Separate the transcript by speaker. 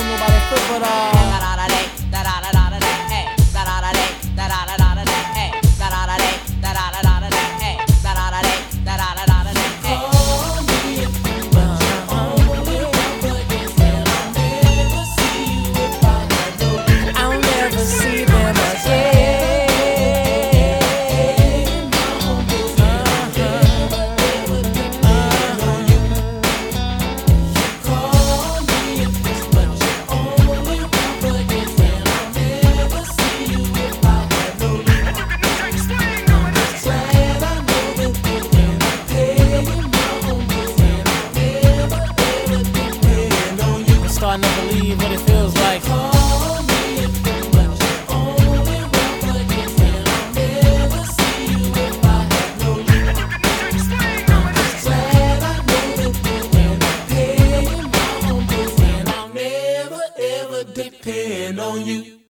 Speaker 1: don't nobody feel but I'll never see them starting to believe what it feels like. Call me if you're but you're only one again, and I'll never see you if I had no you. I'm just glad I know that you're and I'm paying my own bills, and I'll never ever depend on you.